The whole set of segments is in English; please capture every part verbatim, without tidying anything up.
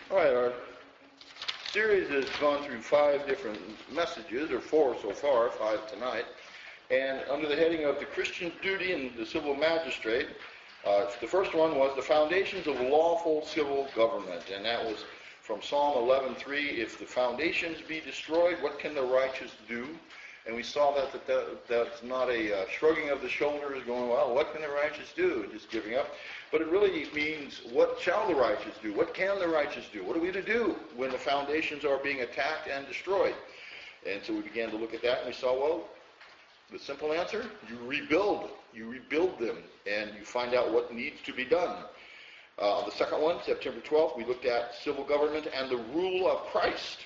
All right, our series has gone through five different messages, or four so far, five tonight. And under the heading of the Christian's duty and the civil magistrate, uh, the first one was the foundations of lawful civil government. And that was from Psalm eleven three, if the foundations be destroyed, what can the righteous do? And we saw that, that, that that's not a uh, shrugging of the shoulders going, well, what can the righteous do? Just giving up. But it really means, what shall the righteous do? What can the righteous do? What are we to do when the foundations are being attacked and destroyed? And so we began to look at that, and we saw, well, the simple answer, you rebuild. You rebuild them, and you find out what needs to be done. Uh, the second one, September twelfth, we looked at civil government and the rule of Christ,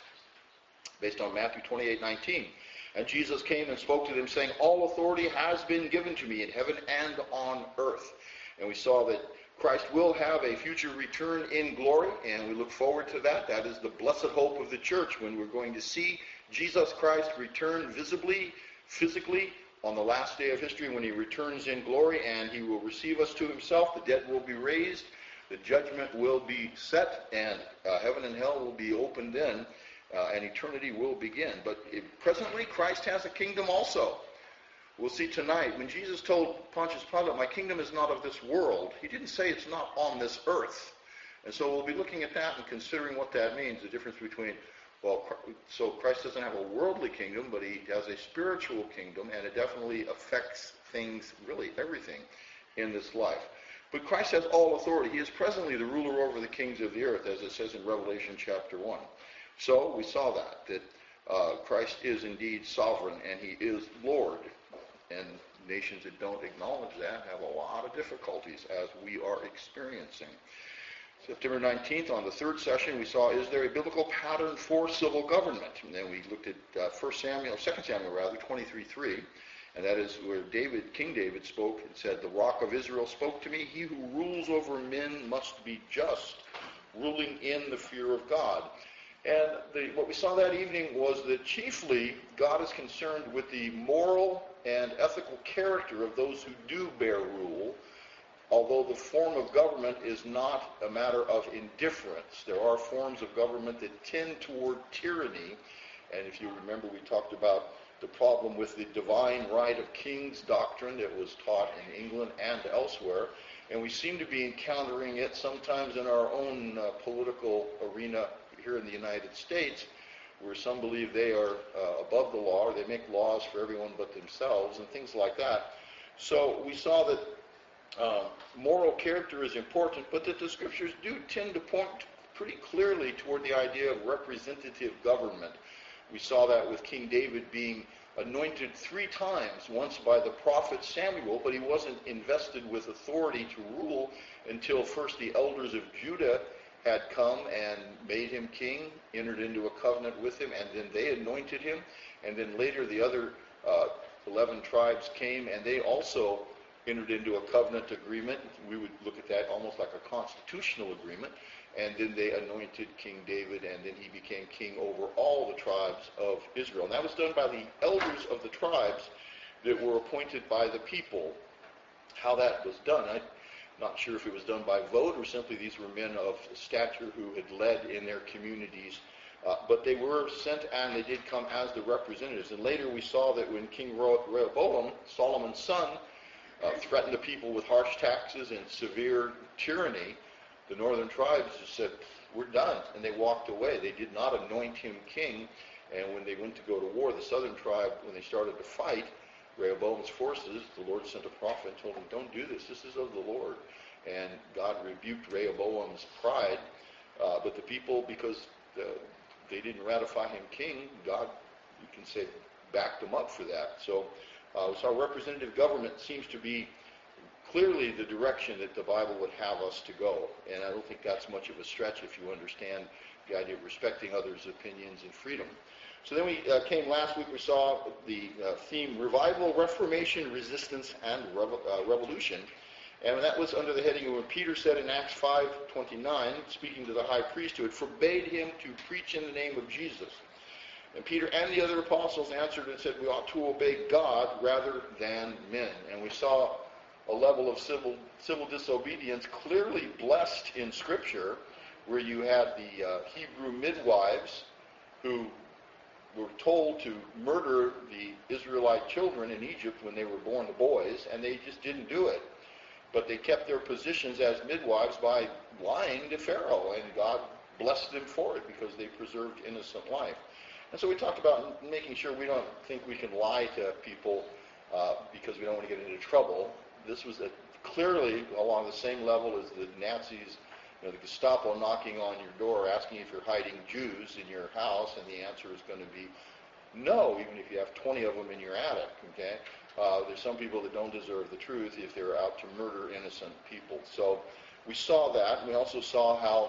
based on Matthew twenty-eight nineteen. And Jesus came and spoke to them, saying, all authority has been given to me in heaven and on earth. And we saw that Christ will have a future return in glory, and we look forward to that. That is the blessed hope of the church, when we're going to see Jesus Christ return visibly, physically, on the last day of history, when he returns in glory, and he will receive us to himself. The dead will be raised, the judgment will be set, and uh, heaven and hell will be opened then. Uh, and eternity will begin. But it, presently, Christ has a kingdom also. We'll see tonight, when Jesus told Pontius Pilate, my kingdom is not of this world, he didn't say it's not on this earth. And so we'll be looking at that and considering what that means, the difference between, well, so Christ doesn't have a worldly kingdom, but he has a spiritual kingdom, and it definitely affects things, really everything, in this life. But Christ has all authority. He is presently the ruler over the kings of the earth, as it says in Revelation chapter one. So we saw that, that uh, Christ is indeed sovereign and he is Lord. And nations that don't acknowledge that have a lot of difficulties, as we are experiencing. September nineteenth, on the third session, we saw, is there a biblical pattern for civil government? And then we looked at uh, First Samuel, Second Samuel rather, twenty-three three. And that is where David, King David spoke and said, the rock of Israel spoke to me, he who rules over men must be just, ruling in the fear of God. And the, what we saw that evening was that chiefly God is concerned with the moral and ethical character of those who do bear rule, although the form of government is not a matter of indifference. There are forms of government that tend toward tyranny, and if you remember, we talked about the problem with the divine right of kings doctrine that was taught in England and elsewhere, and we seem to be encountering it sometimes in our own uh, political arena here in the United States, where some believe they are uh, above the law, or they make laws for everyone but themselves, and things like that. So we saw that uh, moral character is important, but that the scriptures do tend to point pretty clearly toward the idea of representative government. We saw that with King David being anointed three times, once by the prophet Samuel, but he wasn't invested with authority to rule until first the elders of Judah had come and made him king, entered into a covenant with him, and then they anointed him. And then later the other uh, eleven tribes came, and they also entered into a covenant agreement. We would look at that almost like a constitutional agreement. And then they anointed King David, and then he became king over all the tribes of Israel. And that was done by the elders of the tribes that were appointed by the people. How that was done, I not sure if it was done by vote or simply these were men of stature who had led in their communities. Uh, but they were sent and they did come as the representatives. And later we saw that when King Rehoboam, Solomon's son, uh, threatened the people with harsh taxes and severe tyranny, the northern tribes just said, we're done. And they walked away. They did not anoint him king. And when they went to go to war, the southern tribe, when they started to fight, Rehoboam's forces, the Lord sent a prophet and told him, don't do this, this is of the Lord. And God rebuked Rehoboam's pride, uh, but the people, because uh, they didn't ratify him king, God, you can say, backed them up for that. So, uh, so our representative government seems to be clearly the direction that the Bible would have us to go. And I don't think that's much of a stretch if you understand the idea of respecting others' opinions and freedom. So then we uh, came last week, we saw the uh, theme, Revival, Reformation, Resistance, and Revo- uh, Revolution. And that was under the heading of when Peter said in Acts five twenty-nine, speaking to the high priesthood, forbade him to preach in the name of Jesus. And Peter and the other apostles answered and said, we ought to obey God rather than men. And we saw a level of civil civil disobedience clearly blessed in Scripture, where you had the uh, Hebrew midwives who were told to murder the Israelite children in Egypt when they were born, the boys, and they just didn't do it. But they kept their positions as midwives by lying to Pharaoh, and God blessed them for it because they preserved innocent life. And so we talked about making sure we don't think we can lie to people uh, because we don't want to get into trouble. This was a, clearly along the same level as the Nazis, you know, the Gestapo knocking on your door asking if you're hiding Jews in your house, and the answer is going to be no, even if you have twenty of them in your attic, okay? Uh, there's some people that don't deserve the truth if they're out to murder innocent people. So we saw that. We also saw how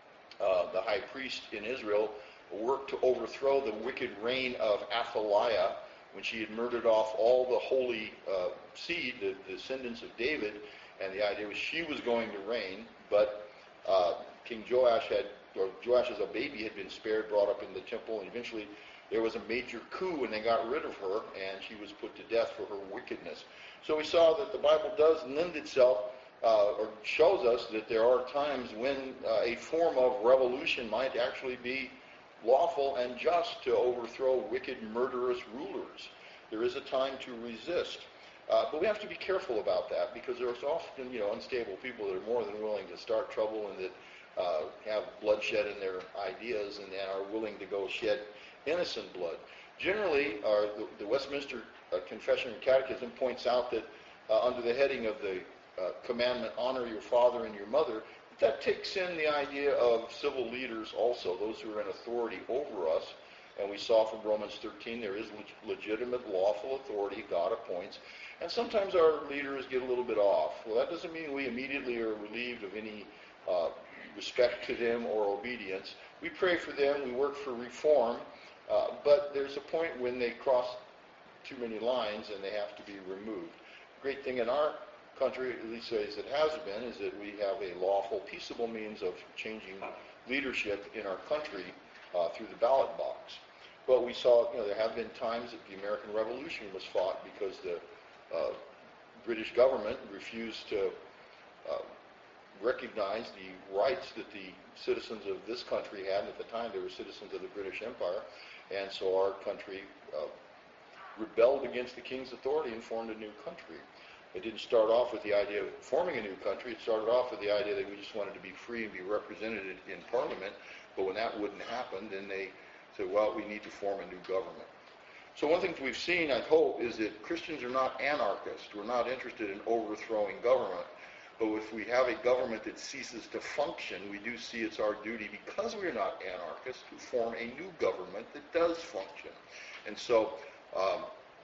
uh, the high priest in Israel worked to overthrow the wicked reign of Athaliah when she had murdered off all the holy uh, seed, the, the descendants of David, and the idea was she was going to reign, but uh, King Joash had, or Joash as a baby had been spared, brought up in the temple, and eventually there was a major coup and they got rid of her, and she was put to death for her wickedness. So we saw that the Bible does lend itself, uh, or shows us that there are times when uh, a form of revolution might actually be lawful and just to overthrow wicked, murderous rulers. There is a time to resist. Uh, but we have to be careful about that because there's often, you know, unstable people that are more than willing to start trouble and that uh, have bloodshed in their ideas and, and are willing to go shed innocent blood. Generally, our, the, the Westminster uh, Confession and Catechism points out that uh, under the heading of the uh, commandment, honor your father and your mother, that takes in the idea of civil leaders also, those who are in authority over us. And we saw from Romans thirteen, there is leg- legitimate, lawful authority God appoints. And sometimes our leaders get a little bit off. Well, that doesn't mean we immediately are relieved of any uh, respect to them or obedience. We pray for them, we work for reform, uh, but there's a point when they cross too many lines and they have to be removed. The great thing in our country, at least as it has been, is that we have a lawful, peaceable means of changing leadership in our country uh, through the ballot box. But we saw, you know, there have been times that the American Revolution was fought because the uh, British government refused to uh, recognize the rights that the citizens of this country had. And at the time, they were citizens of the British Empire, and so our country uh, rebelled against the king's authority and formed a new country. It didn't start off with the idea of forming a new country. It started off with the idea that we just wanted to be free and be represented in Parliament. But when that wouldn't happen, then they said, well, we need to form a new government. So one thing we've seen, I hope, is that Christians are not anarchists. We're not interested in overthrowing government. But if we have a government that ceases to function, we do see it's our duty, because we're not anarchists, to form a new government that does function. And so um,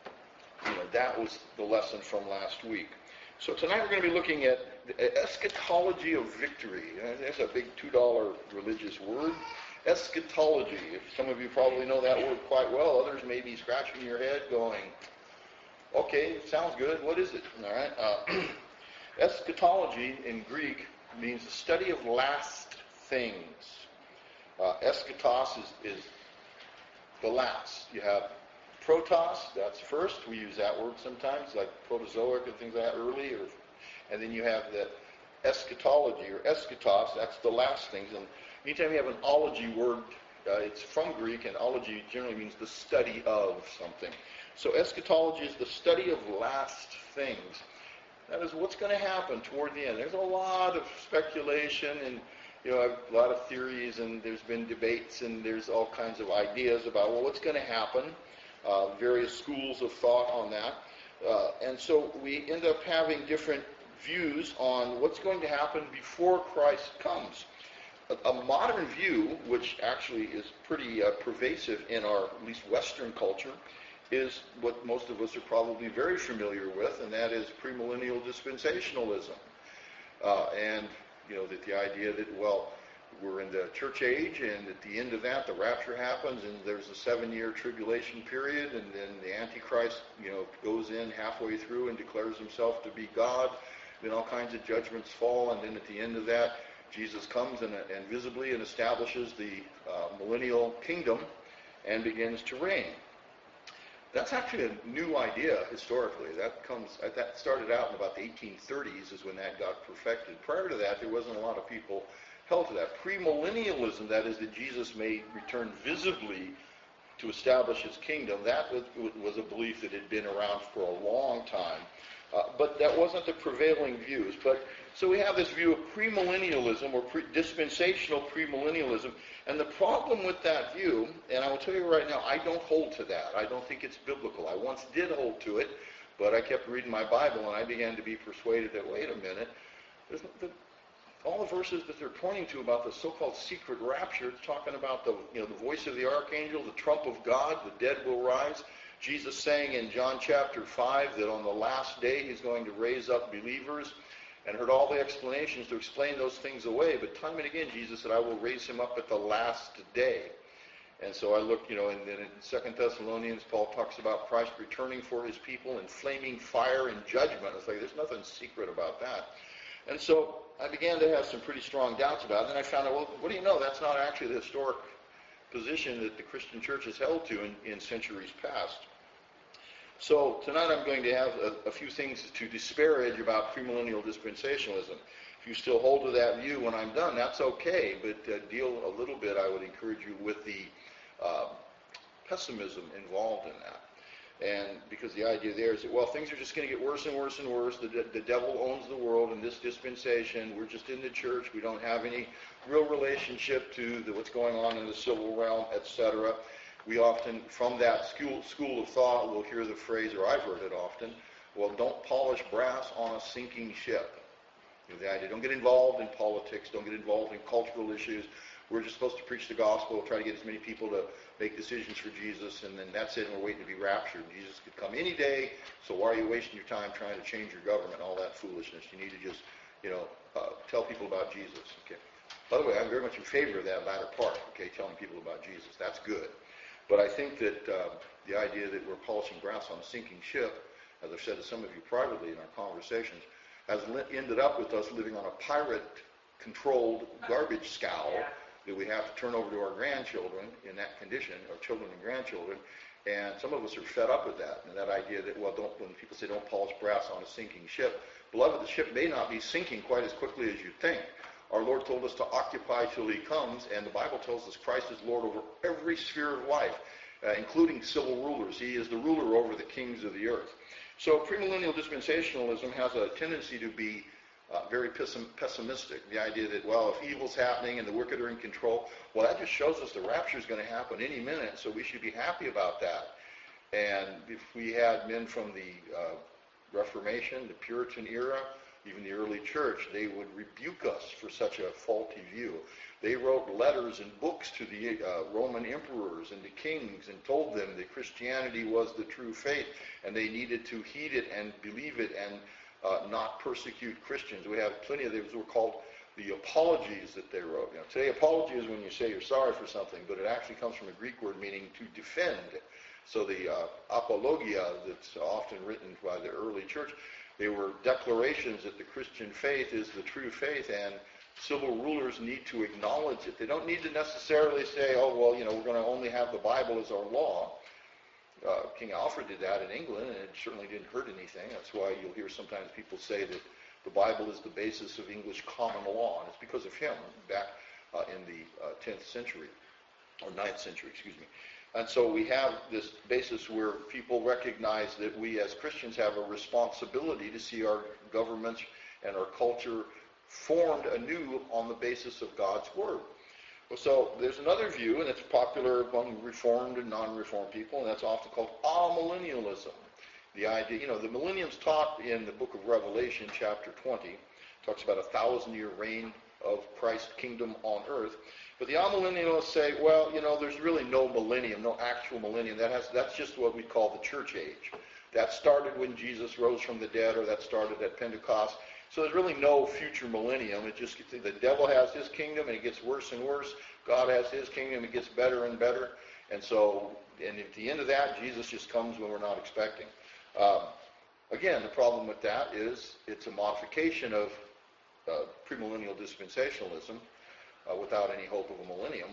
You know, that was the lesson from last week. So tonight we're going to be looking at the eschatology of victory. That's a big two dollar religious word. Eschatology. Some of you probably know that word quite well. Others may be scratching your head going, okay, sounds good. What is it? All right. Uh, eschatology in Greek means the study of last things. Uh, eschatos is, is the last. You have protos, that's first. We use that word sometimes, like protozoic and things like that, early. Or, and then you have the eschatology, or eschatos, that's the last things. And anytime you have an ology word, uh, it's from Greek, and ology generally means the study of something. So eschatology is the study of last things. That is what's going to happen toward the end. There's a lot of speculation and, you know, a lot of theories, and there's been debates, and there's all kinds of ideas about, well, what's going to happen? Uh, various schools of thought on that. Uh, and so we end up having different views on what's going to happen before Christ comes. A, a modern view, which actually is pretty uh, pervasive in our, at least Western culture, is what most of us are probably very familiar with, and that is premillennial dispensationalism. Uh, and, you know, that the idea that, well, we're in the church age, and at the end of that, the rapture happens, and there's a seven-year tribulation period, and then the Antichrist, you know, goes in halfway through and declares himself to be God. Then all kinds of judgments fall, and then at the end of that, Jesus comes and, and visibly and establishes the uh, millennial kingdom and begins to reign. That's actually a new idea historically. That comes that started out in about the eighteen thirties is when that got perfected. Prior to that, there wasn't a lot of people held to that. Premillennialism, that is, that Jesus may return visibly to establish his kingdom, that was, was a belief that had been around for a long time. Uh, but that wasn't the prevailing views. But so we have this view of premillennialism or pre- dispensational premillennialism. And the problem with that view, and I will tell you right now, I don't hold to that. I don't think it's biblical. I once did hold to it, but I kept reading my Bible and I began to be persuaded that, wait a minute, there's the, all the verses that they're pointing to about the so-called secret rapture, it's talking about the, you know, the voice of the archangel, the trump of God, the dead will rise. Jesus saying in John chapter five that on the last day he's going to raise up believers, and heard all the explanations to explain those things away. But time and again, Jesus said, I will raise him up at the last day. And so I looked, you know, and then in Second Thessalonians, Paul talks about Christ returning for his people in flaming fire and judgment. It's like there's nothing secret about that. And so I began to have some pretty strong doubts about it. And I found out, well, what do you know? That's not actually the historic position that the Christian church has held to in, in centuries past. So tonight I'm going to have a, a few things to disparage about premillennial dispensationalism. If you still hold to that view when I'm done, that's okay, but uh, deal a little bit, I would encourage you, with the uh, pessimism involved in that. And because the idea there is that, well, things are just going to get worse and worse and worse. The, the devil owns the world in this dispensation. We're just in the church. We don't have any real relationship to the, what's going on in the civil realm, et cetera. We often, from that school, school of thought, will hear the phrase, or I've heard it often, well, don't polish brass on a sinking ship. You know, the idea, don't get involved in politics, don't get involved in cultural issues. We're just supposed to preach the gospel, try to get as many people to make decisions for Jesus, and then that's it, and we're waiting to be raptured. Jesus could come any day, so why are you wasting your time trying to change your government, all that foolishness? You need to just, you know, uh, tell people about Jesus. Okay. By the way, I'm very much in favor of that latter part, okay, telling people about Jesus. That's good. But I think that uh, the idea that we're polishing brass on a sinking ship, as I've said to some of you privately in our conversations, has li- ended up with us living on a pirate-controlled garbage scow yeah. that we have to turn over to our grandchildren in that condition, our children and grandchildren. And some of us are fed up with that, and that idea that, well, don't, when people say don't polish brass on a sinking ship, beloved, the ship may not be sinking quite as quickly as you think. Our Lord told us to occupy till he comes, and the Bible tells us Christ is Lord over every sphere of life, uh, including civil rulers. He is the ruler over the kings of the earth. So premillennial dispensationalism has a tendency to be uh, very pessim- pessimistic. The idea that, well, if evil's happening and the wicked are in control, well, that just shows us the rapture is going to happen any minute, so we should be happy about that. And if we had men from the uh, Reformation, the Puritan era, even the early church, they would rebuke us for such a faulty view. They wrote letters and books to the uh, Roman emperors and the kings and told them that Christianity was the true faith and they needed to heed it and believe it and uh, not persecute Christians. We have plenty of those were called the apologies that they wrote. You know, today, apology is when you say you're sorry for something, but it actually comes from a Greek word meaning to defend. So the uh, apologia that's often written by the early church, they were declarations that the Christian faith is the true faith, and civil rulers need to acknowledge it. They don't need to necessarily say, oh, well, you know, we're going to only have the Bible as our law. Uh, King Alfred did that in England, and it certainly didn't hurt anything. That's why you'll hear sometimes people say that the Bible is the basis of English common law, and it's because of him back uh, in the uh, tenth century, or ninth century, excuse me. And so we have this basis where people recognize that we as Christians have a responsibility to see our governments and our culture formed anew on the basis of God's Word. So there's another view, and it's popular among Reformed and non-Reformed people, and that's often called amillennialism. The idea, you know, the millennium's taught in the book of Revelation, chapter twenty, talks about a thousand-year reign of Christ's kingdom on earth. But the amillennialists say, well, you know, there's really no millennium, no actual millennium. That has, that's just what we call the church age. That started when Jesus rose from the dead, or that started at Pentecost. So there's really no future millennium. It just the devil has his kingdom, and it gets worse and worse. God has his kingdom, it gets better and better. And so, and at the end of that, Jesus just comes when we're not expecting. Um, again, the problem with that is it's a modification of uh, premillennial dispensationalism uh, without any hope of a millennium.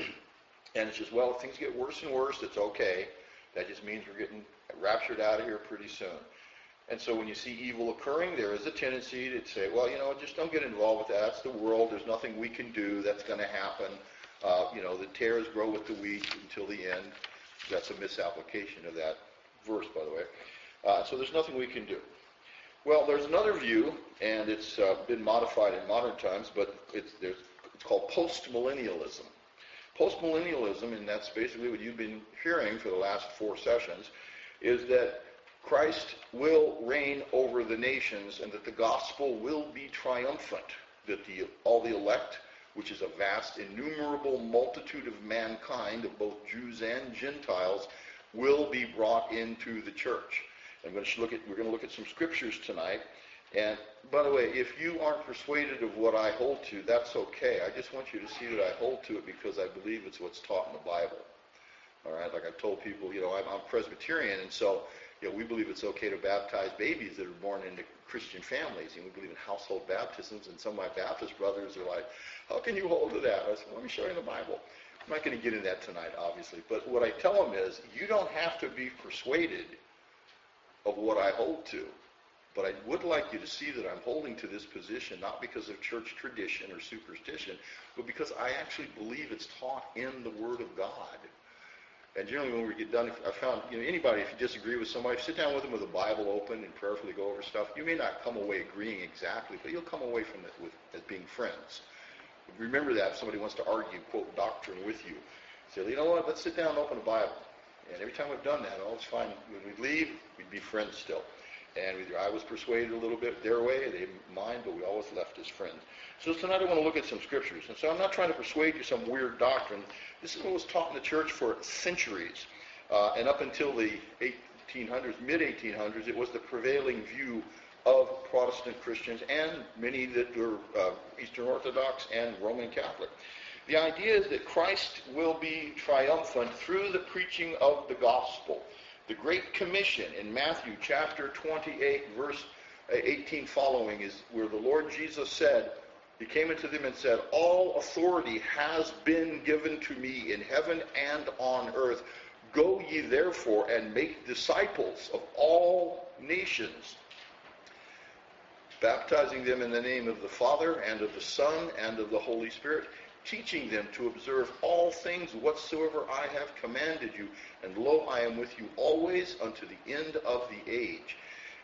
And it's just, well, if things get worse and worse, it's okay. That just means we're getting raptured out of here pretty soon. And so when you see evil occurring, there is a tendency to say, well, you know, just don't get involved with that. That's the world. There's nothing we can do. That's going to happen. Uh, you know, the tares grow with the wheat until the end. That's a misapplication of that verse, by the way. Uh, so there's nothing we can do. Well, there's another view, and it's uh, been modified in modern times, but it's, there's, it's called postmillennialism. Postmillennialism, and that's basically what you've been hearing for the last four sessions, is that Christ will reign over the nations and that the gospel will be triumphant, that the, all the elect, which is a vast, innumerable multitude of mankind, of both Jews and Gentiles, will be brought into the church. I'm going to look at, we're going to look at some scriptures tonight. And by the way, if you aren't persuaded of what I hold to, that's okay. I just want you to see that I hold to it because I believe it's what's taught in the Bible. All right, like I've told people, you know, I'm, I'm Presbyterian, and so, you know, we believe it's okay to baptize babies that are born into Christian families, and we believe in household baptisms, and some of my Baptist brothers are like, how can you hold to that? I said, well, let me show you in the Bible. I'm not going to get into that tonight, obviously, but what I tell them is, you don't have to be persuaded of what I hold to, but I would like you to see that I'm holding to this position, not because of church tradition or superstition, but because I actually believe it's taught in the Word of God. And generally when we get done, I found, you know, anybody, if you disagree with somebody, sit down with them with the Bible open and prayerfully go over stuff. You may not come away agreeing exactly, but you'll come away from it with, as being friends. Remember that if somebody wants to argue, quote, doctrine with you. Say, you know what, let's sit down and open the Bible. And every time we've done that, all it's fine. When we leave, we'd be friends still. And either I was persuaded a little bit their way, they mine, but we always left as friends. So tonight I want to look at some scriptures. And so I'm not trying to persuade you some weird doctrine. This is what was taught in the church for centuries. Uh, and up until the eighteen hundreds, mid eighteen hundreds, it was the prevailing view of Protestant Christians and many that were uh, Eastern Orthodox and Roman Catholic. The idea is that Christ will be triumphant through the preaching of the gospel. The Great Commission in Matthew chapter twenty-eight, verse eighteen following, is where the Lord Jesus said, he came into them and said, all authority has been given to me in heaven and on earth. Go ye therefore and make disciples of all nations, baptizing them in the name of the Father and of the Son and of the Holy Spirit, teaching them to observe all things whatsoever I have commanded you. And lo, I am with you always unto the end of the age.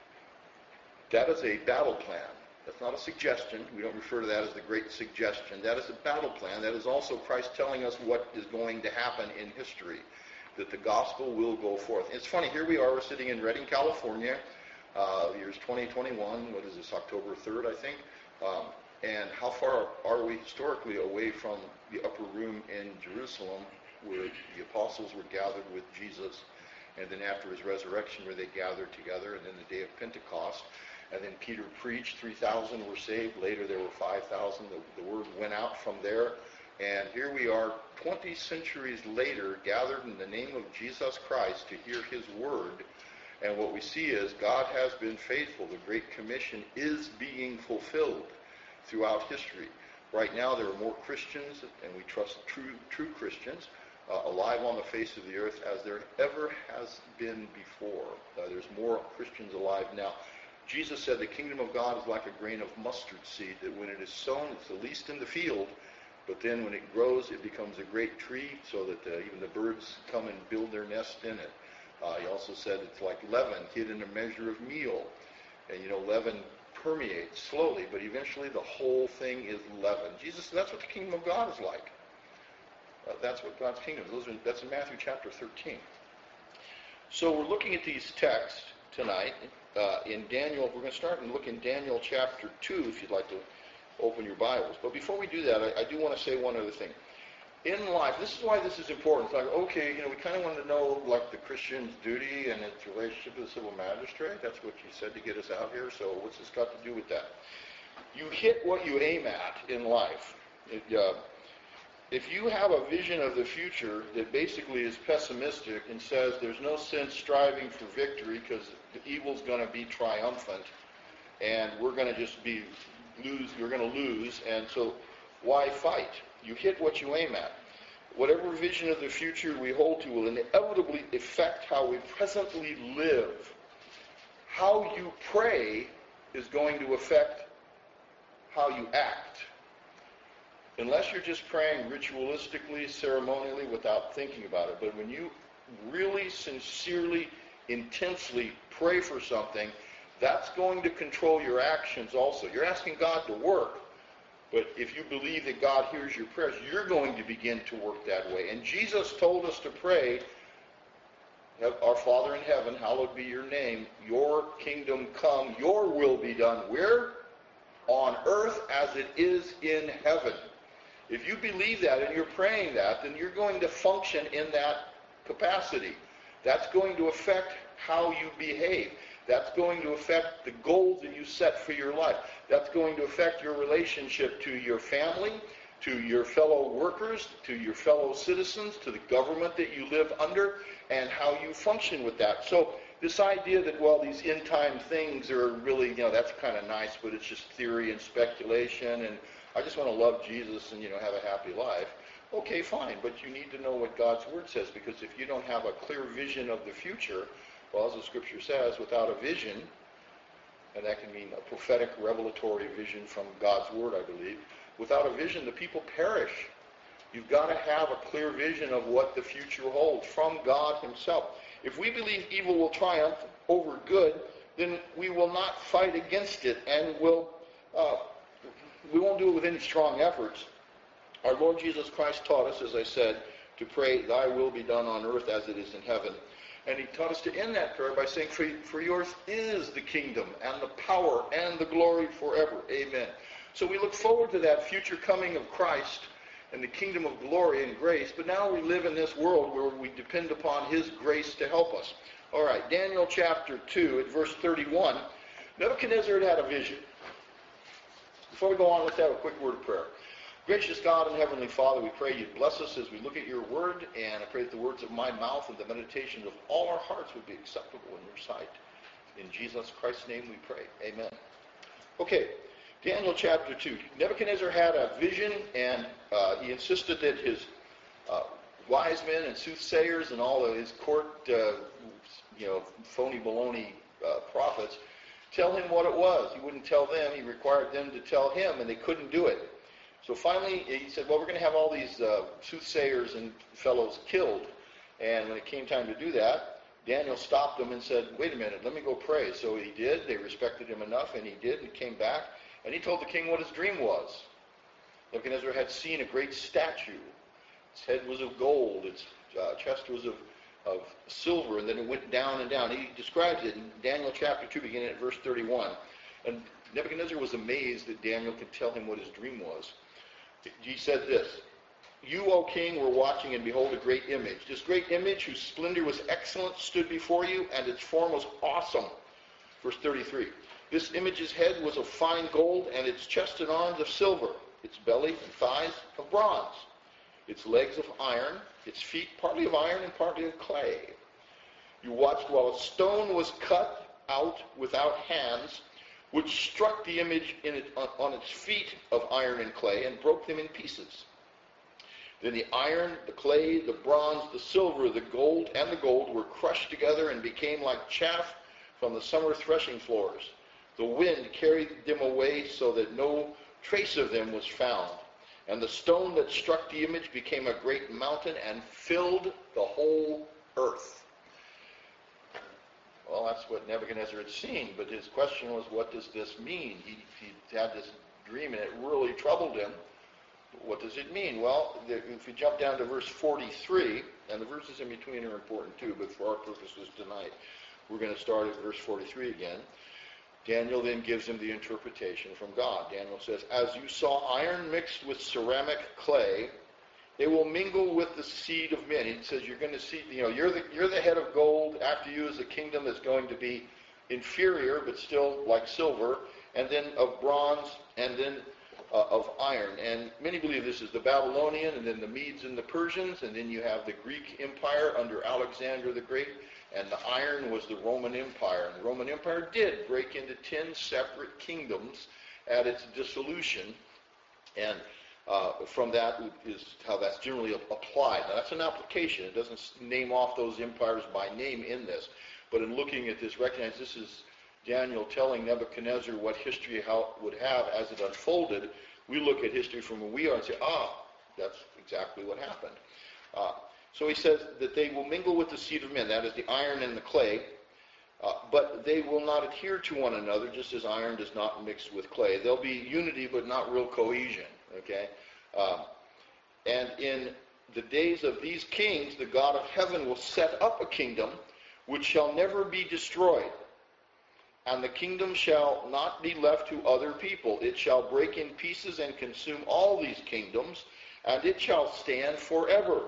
That is a battle plan. That's not a suggestion. We don't refer to that as the great suggestion. That is a battle plan. That is also Christ telling us what is going to happen in history, that the gospel will go forth. It's funny, here we are, we're sitting in Redding, California, uh, years twenty twenty-one, what is this, October third, I think. Um, And how far are we historically away from the upper room in Jerusalem where the apostles were gathered with Jesus, and then after his resurrection where they gathered together, and then the day of Pentecost, and then Peter preached, three thousand were saved, later there were five thousand, the, the word went out from there, and here we are twenty centuries later gathered in the name of Jesus Christ to hear his word, and what we see is God has been faithful. The Great Commission is being fulfilled throughout history. Right now there are more Christians, and we trust true true Christians, uh, alive on the face of the earth as there ever has been before. Uh, there's more Christians alive now. Jesus said the kingdom of God is like a grain of mustard seed, that when it is sown, it's the least in the field, but then when it grows, it becomes a great tree, so that uh, even the birds come and build their nest in it. Uh, he also said it's like leaven hid in a measure of meal. And you know, leaven permeates slowly, but eventually the whole thing is leaven. Jesus said that's what the kingdom of God is like. Uh, that's what God's kingdom is. Those are, that's in Matthew chapter thirteen. So we're looking at these texts tonight uh, in Daniel. We're going to start and look in Daniel chapter two, if you'd like to open your Bibles. But before we do that, I, I do want to say one other thing. In life, this is why this is important. It's like, okay, you know, we kind of want to know, like, the Christian's duty and its relationship to the civil magistrate. That's what you said to get us out here, so what's this got to do with that? You hit what you aim at in life. It, uh, if you have a vision of the future that basically is pessimistic and says there's no sense striving for victory because the evil's going to be triumphant and we're going to just be lose, you're going to lose, and so why fight? You hit what you aim at. Whatever vision of the future we hold to will inevitably affect how we presently live. how you pray is going to affect how you act. Unless you're just praying ritualistically, ceremonially, without thinking about it. But when you really, sincerely, intensely pray for something, that's going to control your actions also. You're asking God to work, but if you believe that God hears your prayers, you're going to begin to work that way. And Jesus told us to pray, our Father in heaven, hallowed be your name, your kingdom come, your will be done. Where? On earth as it is in heaven. If you believe that and you're praying that, then you're going to function in that capacity. That's going to affect how you behave. That's going to affect the goals that you set for your life. That's going to affect your relationship to your family, to your fellow workers, to your fellow citizens, to the government that you live under, and how you function with that. So this idea that, well, these end-time things are really, you know, that's kind of nice, but it's just theory and speculation, and I just want to love Jesus and, you know, have a happy life. Okay, fine, but you need to know what God's Word says, because if you don't have a clear vision of the future, well, as the Scripture says, without a vision, and that can mean a prophetic, revelatory vision from God's Word, I believe, without a vision, the people perish. You've got to have a clear vision of what the future holds from God Himself. If we believe evil will triumph over good, then we will not fight against it, and we'll, uh, we won't do it with any strong efforts. Our Lord Jesus Christ taught us, as I said, to pray, thy will be done on earth as it is in heaven. And He taught us to end that prayer by saying, for, for yours is the kingdom and the power and the glory forever. Amen. So we look forward to that future coming of Christ and the kingdom of glory and grace, but now we live in this world where we depend upon His grace to help us. All right, Daniel chapter two at verse thirty-one. Nebuchadnezzar had had a vision. Before we go on, let's have a quick word of prayer. Gracious God and Heavenly Father, we pray you bless us as we look at your word, and I pray that the words of my mouth and the meditations of all our hearts would be acceptable in your sight. In Jesus Christ's name we pray. Amen. Okay, Daniel chapter two. Nebuchadnezzar had a vision, and uh, he insisted that his uh, wise men and soothsayers and all of his court, uh, you know, phony baloney uh, prophets tell him what it was. He wouldn't tell them. He required them to tell him, and they couldn't do it. So finally, he said, well, we're going to have all these uh, soothsayers and fellows killed. And when it came time to do that, Daniel stopped them and said, wait a minute, let me go pray. So he did. They respected him enough, and he did, and came back. And he told the king what his dream was. Nebuchadnezzar had seen a great statue. Its head was of gold. Its uh, chest was of, of silver, and then it went down and down. He describes it in Daniel chapter two, beginning at verse thirty-one. And Nebuchadnezzar was amazed that Daniel could tell him what his dream was. He said this, you, O king, were watching, and behold, a great image. This great image, whose splendor was excellent, stood before you, and its form was awesome. Verse thirty-three. This image's head was of fine gold, and its chest and arms of silver, its belly and thighs of bronze, its legs of iron, its feet partly of iron and partly of clay. You watched while a stone was cut out without hands, which struck the image in it, on its feet of iron and clay, and broke them in pieces. Then the iron, the clay, the bronze, the silver, the gold, and the gold were crushed together and became like chaff from the summer threshing floors. The wind carried them away so that no trace of them was found. And the stone that struck the image became a great mountain and filled the whole earth. Well, that's what Nebuchadnezzar had seen, but his question was, what does this mean? He, he had this dream, and it really troubled him. What does it mean? Well, if we jump down to verse forty-three, and the verses in between are important too, but for our purposes tonight, we're going to start at verse forty-three again. Daniel then gives him the interpretation from God. Daniel says, as you saw iron mixed with ceramic clay, they will mingle with the seed of men. He says, you're going to see, you know, you're the, you're the head of gold. After you is a kingdom that's going to be inferior, but still like silver, and then of bronze, and then uh, of iron. And many believe this is the Babylonian, and then the Medes and the Persians, and then you have the Greek Empire under Alexander the Great, and the iron was the Roman Empire. And the Roman Empire did break into ten separate kingdoms at its dissolution, and Uh, from that is how that's generally applied. Now, that's an application. It doesn't name off those empires by name in this. But in looking at this, recognize this is Daniel telling Nebuchadnezzar what history how, would have as it unfolded, we look at history from where we are and say, ah, that's exactly what happened. Uh, so he says that they will mingle with the seed of men, that is the iron and the clay, uh, but they will not adhere to one another, just as iron does not mix with clay. There'll be unity, but not real cohesion, okay? Um, and in the days of these kings, the God of heaven will set up a kingdom which shall never be destroyed. And the kingdom shall not be left to other people. It shall break in pieces and consume all these kingdoms, and it shall stand forever.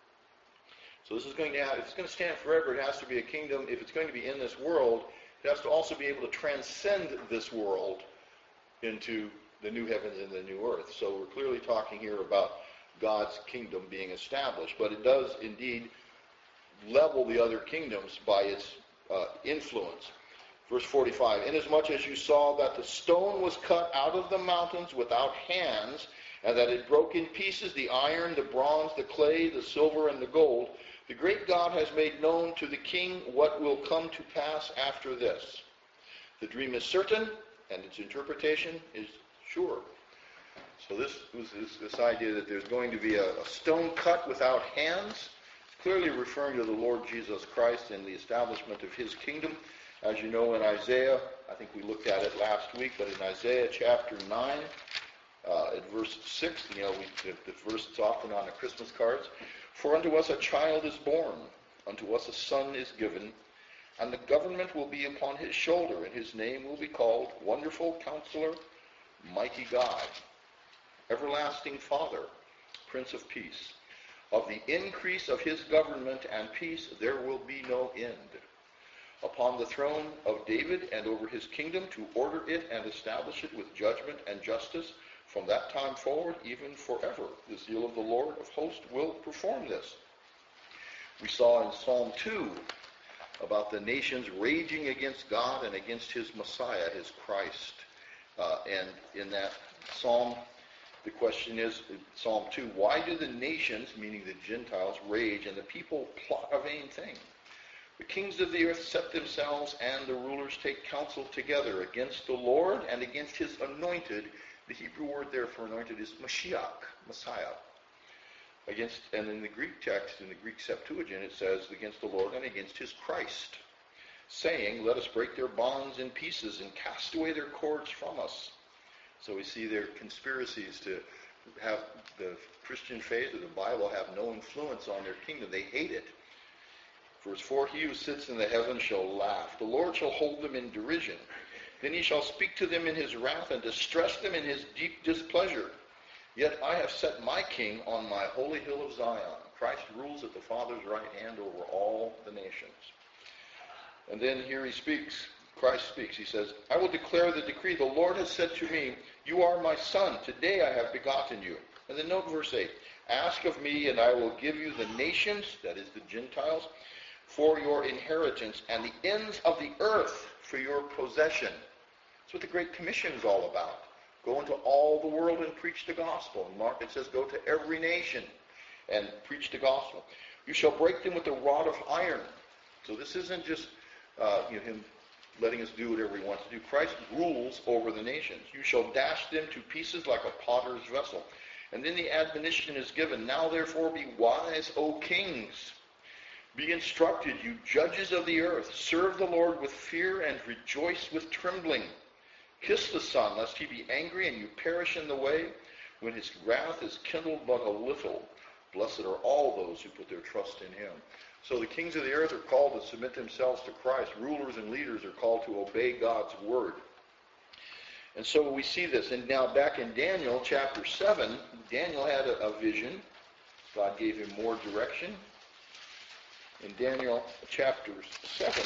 So this is going to have, if it's going to stand forever, it has to be a kingdom. If it's going to be in this world, it has to also be able to transcend this world into the new heavens and the new earth. So we're clearly talking here about God's kingdom being established. But it does indeed level the other kingdoms by its uh, influence. Verse forty-five, inasmuch as you saw that the stone was cut out of the mountains without hands, and that it broke in pieces the iron, the bronze, the clay, the silver, and the gold, the great God has made known to the king what will come to pass after this. The dream is certain, and its interpretation is sure. So this was this, this idea that there's going to be a, a stone cut without hands, clearly referring to the Lord Jesus Christ and the establishment of his kingdom. As you know, in Isaiah, I think we looked at it last week, but in Isaiah chapter nine, uh, at verse six, you know, we, the, the verse is often on the Christmas cards. For unto us a child is born, unto us a son is given, and the government will be upon his shoulder, and his name will be called Wonderful Counselor, Mighty God, Everlasting Father, Prince of Peace. Of the increase of his government and peace there will be no end. Upon the throne of David and over his kingdom, to order it and establish it with judgment and justice from that time forward, even forever. The zeal of the Lord of hosts will perform this. We saw in Psalm two about the nations raging against God and against his Messiah, his Christ. Uh, and in that psalm, the question is, Psalm two, why do the nations, meaning the Gentiles, rage and the people plot a vain thing? The kings of the earth set themselves, and the rulers take counsel together against the Lord and against his anointed. The Hebrew word there for anointed is Mashiach, Messiah. Against, and in the Greek text, in the Greek Septuagint, it says, against the Lord and against his Christ, saying, let us break their bonds in pieces and cast away their cords from us. So we see their conspiracies to have the Christian faith or the Bible have no influence on their kingdom. They hate it. Verse four, he who sits in the heavens shall laugh. The Lord shall hold them in derision. Then he shall speak to them in his wrath and distress them in his deep displeasure. Yet I have set my king on my holy hill of Zion. Christ rules at the Father's right hand over all the nations. And then here he speaks. Christ speaks. He says, I will declare the decree. The Lord has said to me, you are my son. Today I have begotten you. And then note verse eight. Ask of me, and I will give you the nations, that is the Gentiles, for your inheritance, and the ends of the earth for your possession. That's what the Great Commission is all about. Go into all the world and preach the gospel. And Mark, it says, go to every nation and preach the gospel. You shall break them with a rod of iron. So this isn't just uh, you know, him letting us do whatever he wants to do. Christ rules over the nations. You shall dash them to pieces like a potter's vessel. And then the admonition is given, now therefore be wise, O kings. Be instructed, you judges of the earth. Serve the Lord with fear and rejoice with trembling. Kiss the Son, lest he be angry and you perish in the way, when his wrath is kindled but a little. Blessed are all those who put their trust in him. So the kings of the earth are called to submit themselves to Christ. Rulers and leaders are called to obey God's word. And so we see this. And now back in Daniel chapter seven, Daniel had a, a vision. God gave him more direction. In Daniel chapter seven,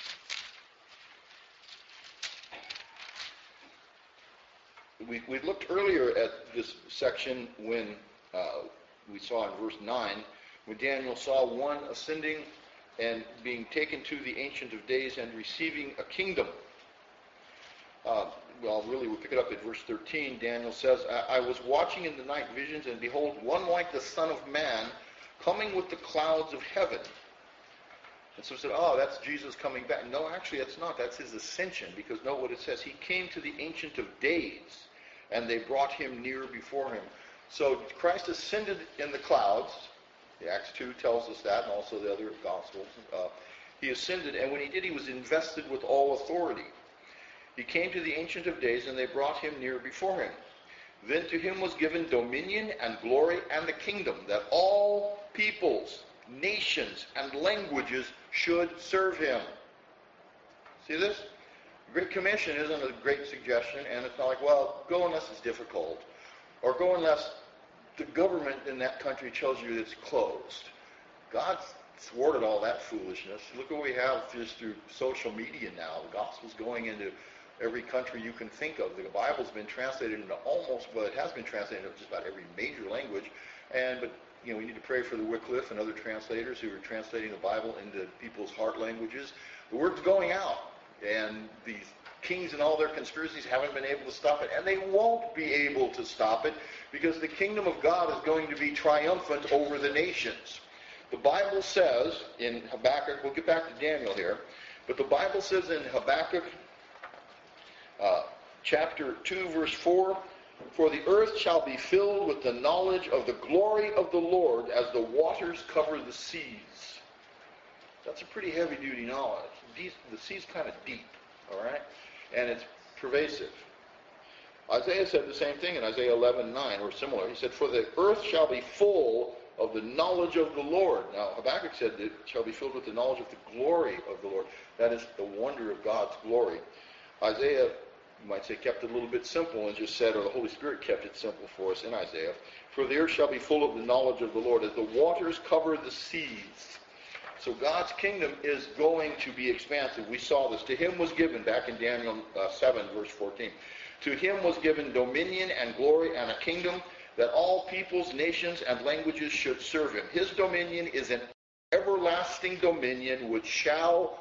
we, we looked earlier at this section when uh, we saw in verse nine, when Daniel saw one ascending and being taken to the Ancient of Days and receiving a kingdom. Uh, well, really, we pick it up at verse thirteen. Daniel says, I, I was watching in the night visions, and behold, one like the Son of Man, coming with the clouds of heaven. And so said, oh, that's Jesus coming back. No, actually, that's not. That's his ascension, because note what it says. He came to the Ancient of Days, and they brought him near before him. So Christ ascended in the clouds. The Acts two tells us that, and also the other Gospels. Uh, he ascended, and when he did, he was invested with all authority. He came to the Ancient of Days, and they brought him near before him. Then to him was given dominion and glory and the kingdom, that all peoples, nations, and languages should serve him. See this? The Great Commission isn't a great suggestion, and it's not like, well, go unless it's difficult, or go unless the government in that country tells you it's closed. God thwarted all that foolishness. Look what we have just through social media now. The gospel's going into every country you can think of. The Bible's been translated into almost, well, it has been translated into just about every major language. And but you know, we need to pray for the Wycliffe and other translators who are translating the Bible into people's heart languages. The word's going out, and these kings and all their conspiracies haven't been able to stop it, and they won't be able to stop it, because the kingdom of God is going to be triumphant over the nations. The Bible says in Habakkuk, we'll get back to Daniel here, but the Bible says in Habakkuk uh, chapter two, verse four, for the earth shall be filled with the knowledge of the glory of the Lord as the waters cover the seas. That's a pretty heavy-duty knowledge. The sea's kind of deep, all right? And it's pervasive. Isaiah said the same thing in Isaiah eleven nine, or similar. He said, for the earth shall be full of the knowledge of the Lord. Now, Habakkuk said it shall be filled with the knowledge of the glory of the Lord. That is the wonder of God's glory. Isaiah, you might say, kept it a little bit simple and just said, or the Holy Spirit kept it simple for us in Isaiah, for the earth shall be full of the knowledge of the Lord as the waters cover the seas. So God's kingdom is going to be expansive. We saw this. To him was given, back in Daniel uh, seven, verse fourteen, to him was given dominion and glory and a kingdom, that all peoples, nations, and languages should serve him. His dominion is an everlasting dominion which shall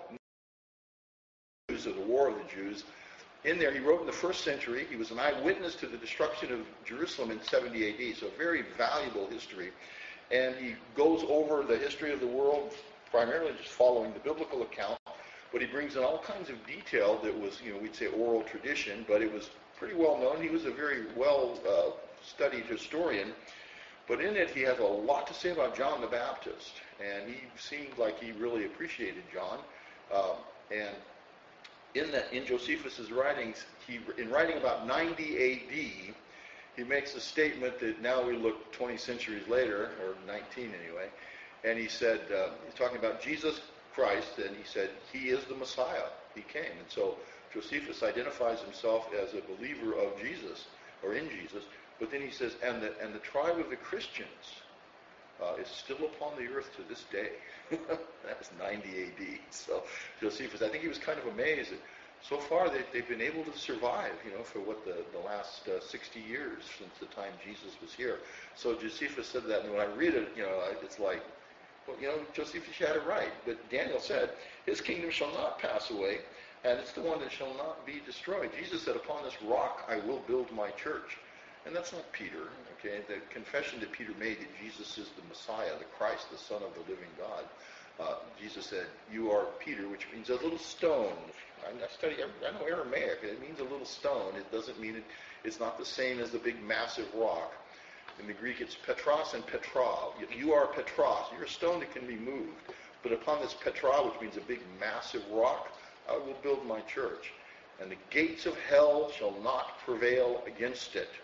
not be of the war of the Jews. In there, he wrote in the first century. He was an eyewitness to the destruction of Jerusalem in seventy A D, so a very valuable history. And he goes over the history of the world, primarily just following the biblical account, but he brings in all kinds of detail that was, you know, we'd say oral tradition, but it was pretty well known. He was a very well uh, studied historian, but in it he has a lot to say about John the Baptist, and he seemed like he really appreciated John. Um, and in that, in Josephus's writings, he, in writing about ninety A D, he makes a statement that now we look twenty centuries later, or nineteen anyway, and he said, uh, he's talking about Jesus Christ, and he said, he is the Messiah. He came. And so Josephus identifies himself as a believer of Jesus, or in Jesus, but then he says, and the, and the tribe of the Christians uh, is still upon the earth to this day. That was ninety A D. So Josephus, I think he was kind of amazed that so far they, they've been able to survive, you know, for what the, the last uh, sixty years since the time Jesus was here. So Josephus said that, and when I read it, you know, it's like, well, you know, Josephus had it right. But Daniel said, his kingdom shall not pass away, and it's the one that shall not be destroyed. Jesus said, upon this rock I will build my church. And that's not Peter, okay? The confession that Peter made that Jesus is the Messiah, the Christ, the Son of the living God. Uh, Jesus said, you are Peter, which means a little stone. I, I study, I know Aramaic. It means a little stone. It doesn't mean it, it's not the same as the big massive rock. In the Greek, it's Petros and Petra. You are Petros. You're a stone that can be moved. But upon this Petra, which means a big massive rock, I will build my church. And the gates of hell shall not prevail against it.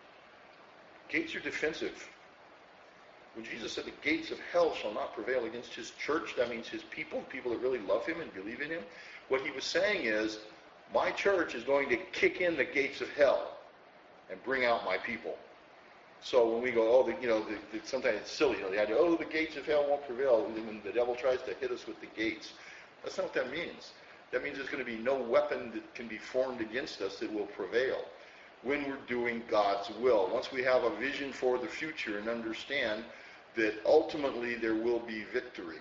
Gates are defensive. When Jesus said the gates of hell shall not prevail against his church, that means his people, people that really love him and believe in him. What he was saying is, my church is going to kick in the gates of hell and bring out my people. So when we go, oh, the, you know, the, the, sometimes it's silly, you know, the idea, oh, the gates of hell won't prevail, and when the devil tries to hit us with the gates. That's not what that means. That means there's going to be no weapon that can be formed against us that will prevail when we're doing God's will. Once we have a vision for the future and understand that ultimately there will be victory,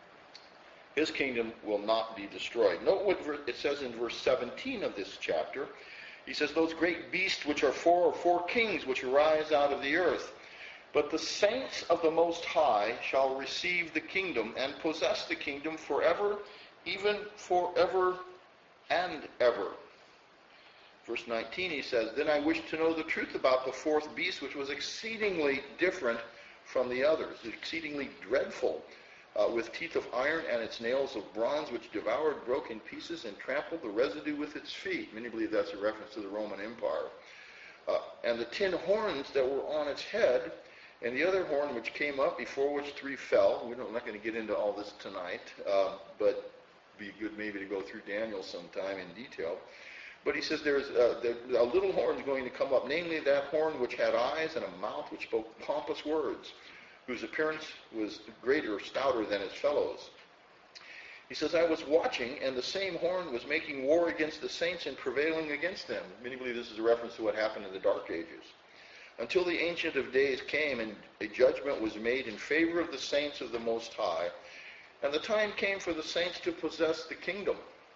his kingdom will not be destroyed. Note what it says in verse seventeen of this chapter. He says, those great beasts which are four are four kings which arise out of the earth. But the saints of the Most High shall receive the kingdom and possess the kingdom forever, even forever and ever. Verse nineteen, he says, Then I wished to know the truth about the fourth beast, which was exceedingly different from the others, exceedingly dreadful, uh, with teeth of iron and its nails of bronze, which devoured, broke in pieces, and trampled the residue with its feet. Many believe that's a reference to the Roman Empire. Uh, and the ten horns that were on its head, and the other horn which came up, before which three fell. We're not going to get into all this tonight, uh, but it'd be good maybe to go through Daniel sometime in detail. But he says there's a, there, a little horn is going to come up, namely that horn which had eyes and a mouth which spoke pompous words, whose appearance was greater, stouter than its fellows. He says, I was watching, and the same horn was making war against the saints and prevailing against them. Many believe this is a reference to what happened in the Dark Ages. Until the Ancient of Days came, and a judgment was made in favor of the saints of the Most High. And the time came for the saints to possess the kingdom.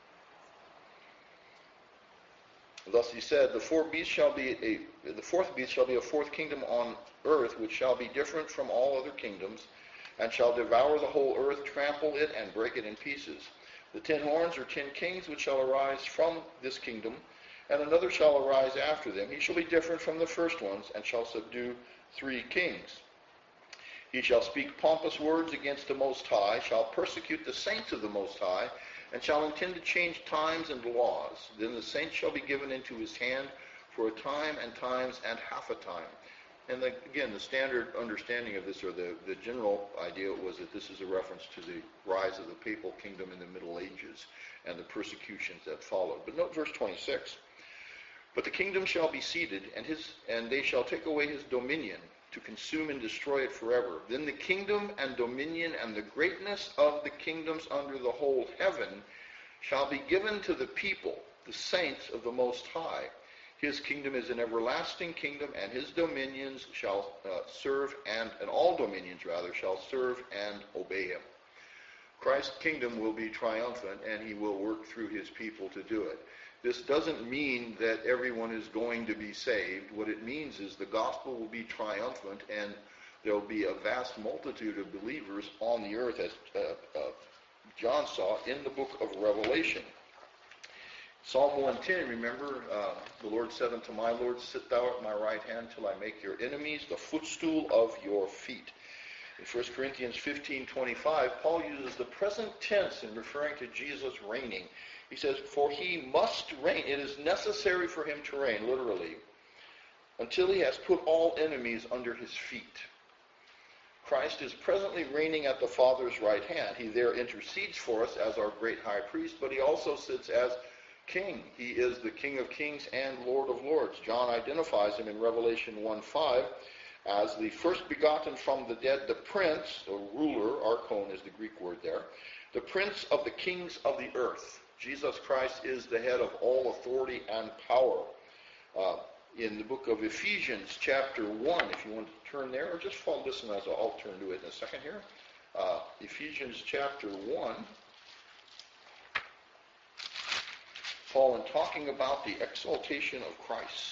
Thus he said, the fourth beast shall be a the fourth beast shall be a fourth kingdom on earth, which shall be different from all other kingdoms, and shall devour the whole earth, trample it, and break it in pieces. The ten horns are ten kings which shall arise from this kingdom, and another shall arise after them. He shall be different from the first ones, and shall subdue three kings. He shall speak pompous words against the Most High, shall persecute the saints of the Most High, and shall intend to change times and laws. Then the saints shall be given into his hand for a time and times and half a time. And the, again, the standard understanding of this, or the, the general idea, was that this is a reference to the rise of the papal kingdom in the Middle Ages and the persecutions that followed. But note verse twenty-six. But the kingdom shall be seated, and his and they shall take away his dominion, to consume and destroy it forever. Then the kingdom and dominion and the greatness of the kingdoms under the whole heaven shall be given to the people, the saints of the Most High. His kingdom is an everlasting kingdom, and his dominions shall uh, serve, and, and all dominions, rather, shall serve and obey him. Christ's kingdom will be triumphant, and he will work through his people to do it. This doesn't mean that everyone is going to be saved. What it means is the gospel will be triumphant, and there will be a vast multitude of believers on the earth, as uh, uh, John saw in the book of Revelation. Psalm one ten, remember, uh, the Lord said unto my Lord, Sit thou at my right hand till I make your enemies the footstool of your feet. In First Corinthians fifteen twenty-five, Paul uses the present tense in referring to Jesus reigning. He says, for he must reign. It is necessary for him to reign, literally, until he has put all enemies under his feet. Christ is presently reigning at the Father's right hand. He there intercedes for us as our great high priest, but he also sits as king. He is the King of kings and Lord of lords. John identifies him in Revelation one five as the first begotten from the dead, the prince, the ruler, archon is the Greek word there, the prince of the kings of the earth. Jesus Christ is the head of all authority and power. Uh, in the book of Ephesians, chapter one, if you want to turn there, or just follow, listen as I'll turn to it in a second here. Uh, Ephesians chapter one. Paul, in talking about the exaltation of Christ,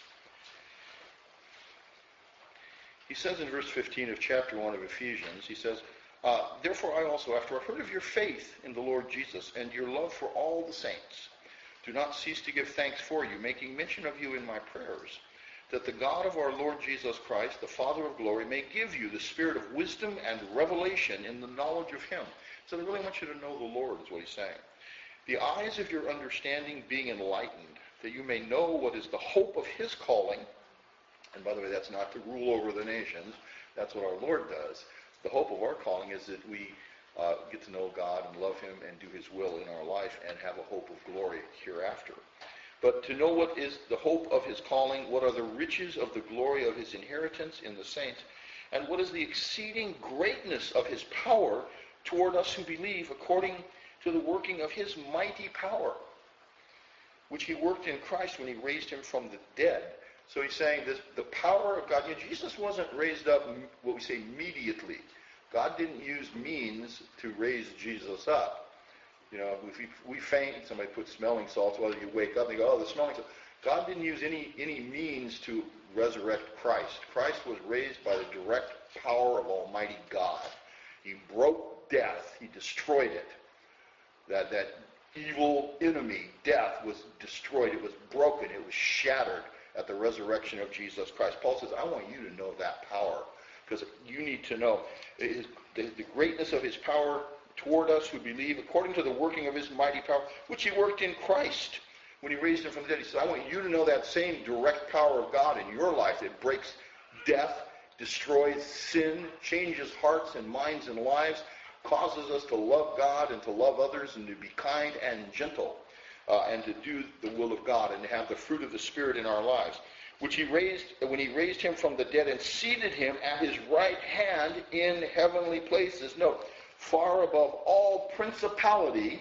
he says in verse fifteen of chapter one of Ephesians, he says, Uh, Therefore I also, after I heard of your faith in the Lord Jesus and your love for all the saints, do not cease to give thanks for you, making mention of you in my prayers, that the God of our Lord Jesus Christ, the Father of glory, may give you the spirit of wisdom and revelation in the knowledge of him. So I really want you to know the Lord, is what he's saying. The eyes of your understanding being enlightened, that you may know what is the hope of his calling. And by the way, that's not to rule over the nations. That's what our Lord does. The hope of our calling is that we uh, get to know God and love him and do his will in our life and have a hope of glory hereafter. But to know what is the hope of his calling, what are the riches of the glory of his inheritance in the saints, and what is the exceeding greatness of his power toward us who believe, according to the working of his mighty power, which he worked in Christ when he raised him from the dead. So he's saying that the power of God, you know, Jesus wasn't raised up, what we say, immediately. God didn't use means to raise Jesus up. You know, if we, we faint, somebody puts smelling salts while you wake up, and you go, oh, the smelling salts. God didn't use any, any means to resurrect Christ. Christ was raised by the direct power of Almighty God. He broke death. He destroyed it. That, that evil enemy, death, was destroyed. It was broken. It was shattered at the resurrection of Jesus Christ. Paul says, I want you to know that power, because you need to know the, the greatness of his power toward us who believe, according to the working of his mighty power, which he worked in Christ when he raised him from the dead. He says, I want you to know that same direct power of God in your life. It breaks death, destroys sin, changes hearts and minds and lives, causes us to love God and to love others and to be kind and gentle uh, and to do the will of God and to have the fruit of the Spirit in our lives, which he raised when he raised him from the dead and seated him at his right hand in heavenly places. Note, far above all principality.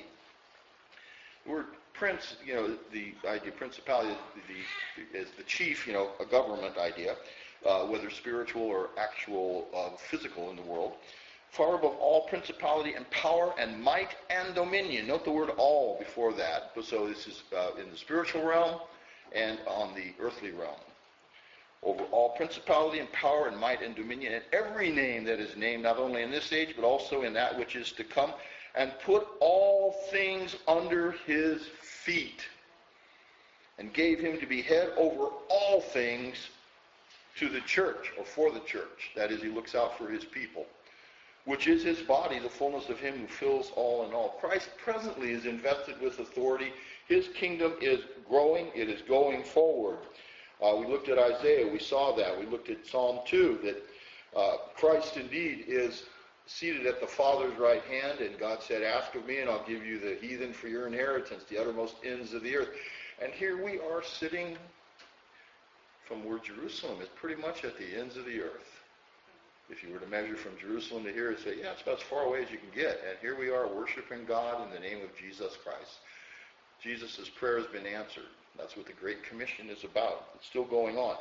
The word prince, you know, the idea of principality is the, is the chief, you know, a government idea, uh, whether spiritual or actual uh, physical in the world. Far above all principality and power and might and dominion. Note the word all before that. So this is uh, in the spiritual realm and on the earthly realm. Over all principality and power and might and dominion, and every name that is named, not only in this age, but also in that which is to come, and put all things under his feet, and gave him to be head over all things to the church, or for the church. That is, he looks out for his people, which is his body, the fullness of him who fills all in all. Christ presently is invested with authority. His kingdom is growing. It is going forward. Uh, we looked at Isaiah. We saw that. We looked at Psalm two, that uh, Christ indeed is seated at the Father's right hand, and God said, ask of me, and I'll give you the heathen for your inheritance, the uttermost ends of the earth. And here we are sitting from where Jerusalem is, pretty much at the ends of the earth. If you were to measure from Jerusalem to here, you'd say, yeah, it's about as far away as you can get. And here we are worshiping God in the name of Jesus Christ. Jesus' prayer has been answered. That's what the Great Commission is about. It's still going on.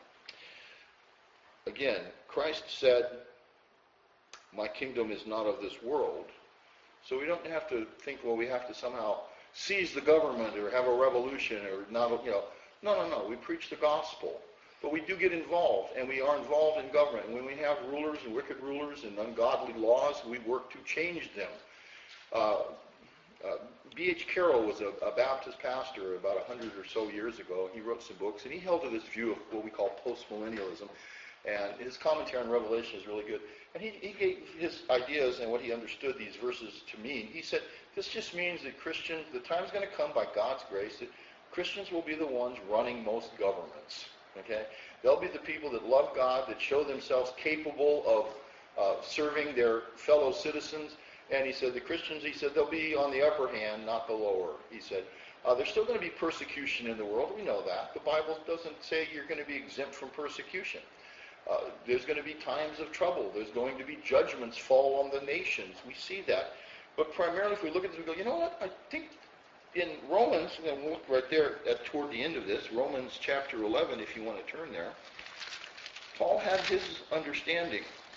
Again, Christ said, my kingdom is not of this world. So we don't have to think, well, we have to somehow seize the government or have a revolution or not, you know. No, no, no. We preach the gospel. But we do get involved, and we are involved in government. And when we have rulers and wicked rulers and ungodly laws, we work to change them. Uh, uh, B H Carroll was a, a Baptist pastor about a hundred or so years ago. He wrote some books, and he held to this view of what we call postmillennialism. And his commentary on Revelation is really good. And he, he gave his ideas and what he understood these verses to mean. He said, this just means that Christians, the time's going to come by God's grace that Christians will be the ones running most governments. Okay? They'll be the people that love God, that show themselves capable of uh, serving their fellow citizens. And he said the Christians, he said, they'll be on the upper hand, not the lower. He said, uh, there's still going to be persecution in the world. We know that. The Bible doesn't say you're going to be exempt from persecution. Uh, there's going to be times of trouble. There's going to be judgments fall on the nations. We see that. But primarily, if we look at this, we go, you know what? I think in Romans, and we'll look right there at, toward the end of this, Romans chapter eleven, if you want to turn there, Paul had his understanding.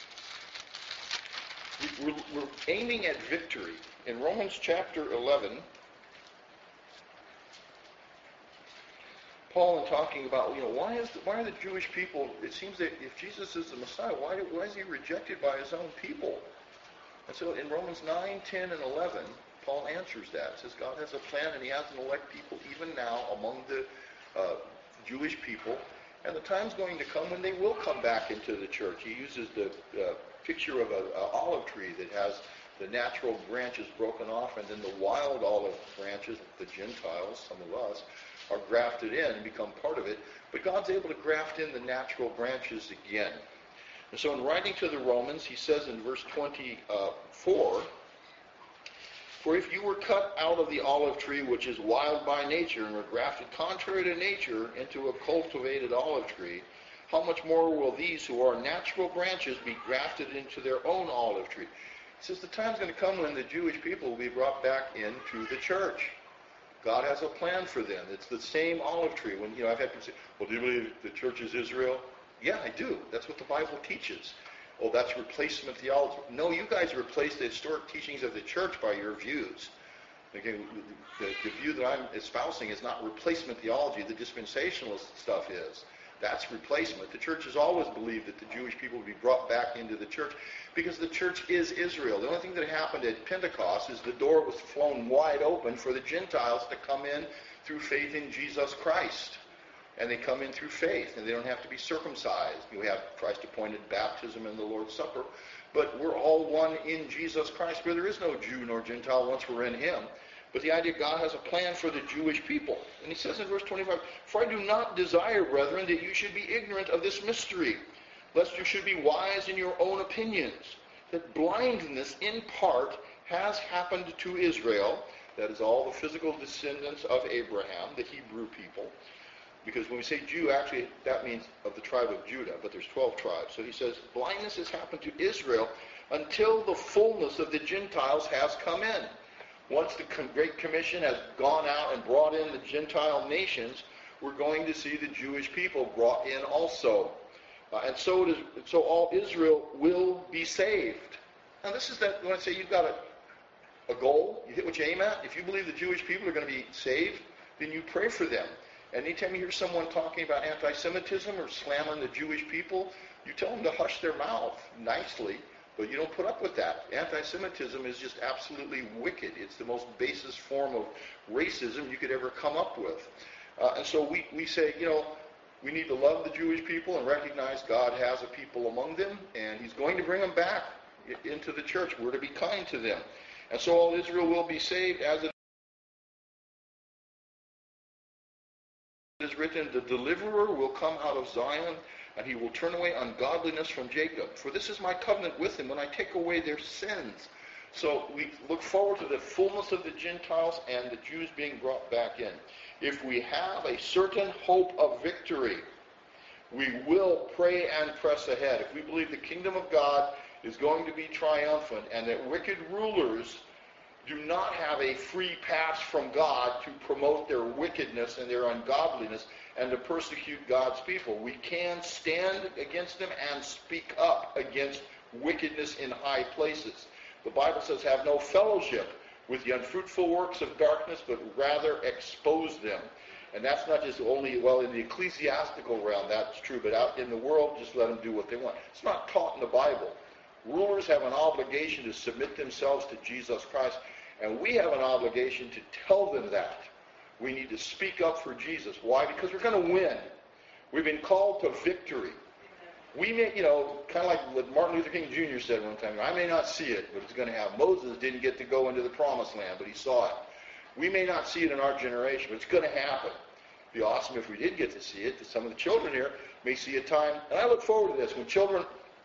We're, we're aiming at victory. In Romans chapter eleven, Paul in talking about, you know, why is the, why are the Jewish people, it seems that if Jesus is the Messiah, why, why is he rejected by his own people? And so in Romans nine, ten, and eleven, Paul answers that. It says God has a plan, and he has an elect people even now among the uh, Jewish people. And the time's going to come when they will come back into the church. He uses the uh, picture of an olive tree that has the natural branches broken off, and then the wild olive branches, the Gentiles, some of us, are grafted in and become part of it. But God's able to graft in the natural branches again. And so in writing to the Romans, he says in verse twenty-four, for if you were cut out of the olive tree, which is wild by nature, and were grafted contrary to nature into a cultivated olive tree, how much more will these who are natural branches be grafted into their own olive tree? He says the time's going to come when the Jewish people will be brought back into the church. God has a plan for them. It's the same olive tree. When, you know, I've had people say, well, do you believe the church is Israel? Yeah, I do. That's what the Bible teaches. Oh, that's replacement theology. No, you guys replace the historic teachings of the church by your views. Again, the, the view that I'm espousing is not replacement theology. The dispensationalist stuff is. That's replacement. The church has always believed that the Jewish people would be brought back into the church because the church is Israel. The only thing that happened at Pentecost is the door was flown wide open for the Gentiles to come in through faith in Jesus Christ. And they come in through faith, and they don't have to be circumcised. We have Christ-appointed baptism in the Lord's Supper. But we're all one in Jesus Christ, where there is no Jew nor Gentile once we're in him. But the idea God has a plan for the Jewish people. And he says in verse twenty-five, "For I do not desire, brethren, that you should be ignorant of this mystery, lest you should be wise in your own opinions, that blindness in part has happened to Israel," that is all the physical descendants of Abraham, the Hebrew people. Because when we say Jew, actually that means of the tribe of Judah, but there's twelve tribes. So he says, blindness has happened to Israel until the fullness of the Gentiles has come in. Once the Great Commission has gone out and brought in the Gentile nations, we're going to see the Jewish people brought in also. Uh, and so it is, so all Israel will be saved. Now this is that, when I say you've got a, a goal, you hit what you aim at. If you believe the Jewish people are going to be saved, then you pray for them. And anytime you hear someone talking about anti-Semitism or slamming the Jewish people, you tell them to hush their mouth nicely, but you don't put up with that. Anti-Semitism is just absolutely wicked. It's the most basest form of racism you could ever come up with. Uh, and so we, we say, you know, we need to love the Jewish people and recognize God has a people among them, and he's going to bring them back into the church. We're to be kind to them. And so all Israel will be saved, as it is written, the deliverer will come out of Zion, and he will turn away ungodliness from Jacob. For this is my covenant with them when I take away their sins. So we look forward to the fullness of the Gentiles and the Jews being brought back in. If we have a certain hope of victory, we will pray and press ahead. If we believe the kingdom of God is going to be triumphant and that wicked rulers do not have a free pass from God to promote their wickedness and their ungodliness and to persecute God's people, we can stand against them and speak up against wickedness in high places. The Bible says, have no fellowship with the unfruitful works of darkness, but rather expose them. And that's not just only, well, in the ecclesiastical realm, that's true, but out in the world, just let them do what they want. It's not taught in the Bible. Rulers have an obligation to submit themselves to Jesus Christ, and we have an obligation to tell them that. We need to speak up for Jesus. Why? Because we're going to win. We've been called to victory. We may, you know, kind of like what Martin Luther King Junior said one time, I may not see it, but it's going to happen. Moses didn't get to go into the promised land, but he saw it. We may not see it in our generation, but it's going to happen. It'd be awesome if we did get to see it, that some of the children here may see a time, and I look forward to this, when children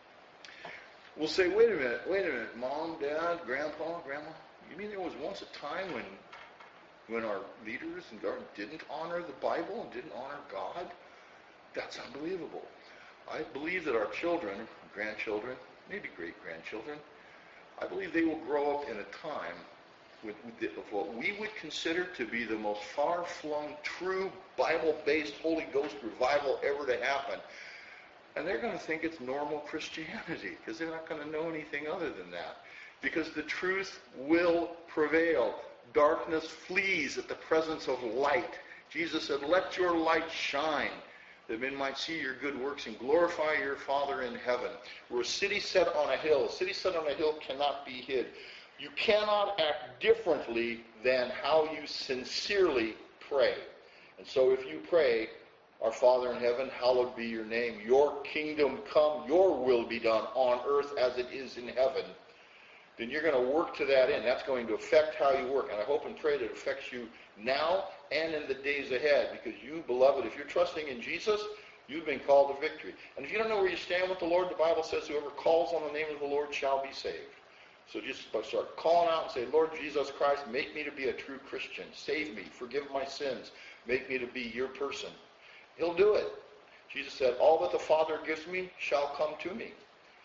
will say, wait a minute, wait a minute, Mom, Dad, Grandpa, Grandma, you mean there was once a time when when our leaders and government didn't honor the Bible and didn't honor God? That's unbelievable. I believe that our children, grandchildren, maybe great-grandchildren, I believe they will grow up in a time with, with of what we would consider to be the most far-flung, true, Bible-based Holy Ghost revival ever to happen. And they're going to think it's normal Christianity because they're not going to know anything other than that. Because the truth will prevail. Darkness flees at the presence of light. Jesus said, let your light shine, that men might see your good works and glorify your Father in heaven. We're a city set on a hill. A city set on a hill cannot be hid. You cannot act differently than how you sincerely pray. And so if you pray, our Father in heaven, hallowed be your name. Your kingdom come, your will be done on earth as it is in heaven. Then you're going to work to that end. That's going to affect how you work. And I hope and pray that it affects you now and in the days ahead. Because you, beloved, if you're trusting in Jesus, you've been called to victory. And if you don't know where you stand with the Lord, the Bible says whoever calls on the name of the Lord shall be saved. So just start calling out and say, Lord Jesus Christ, make me to be a true Christian. Save me. Forgive my sins. Make me to be your person. He'll do it. Jesus said, all that the Father gives me shall come to me.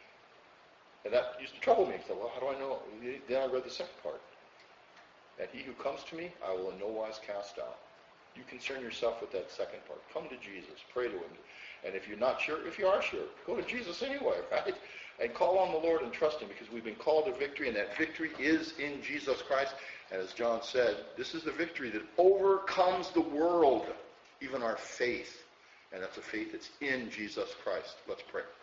And that used to trouble me. I said, well, how do I know? Then I read the second part. That he who comes to me, I will in no wise cast out. You concern yourself with that second part. Come to Jesus. Pray to him. And if you're not sure, if you are sure, go to Jesus anyway, right? And call on the Lord and trust him, because we've been called to victory, and that victory is in Jesus Christ. And as John said, this is the victory that overcomes the world, even our faith. And that's a faith that's in Jesus Christ. Let's pray.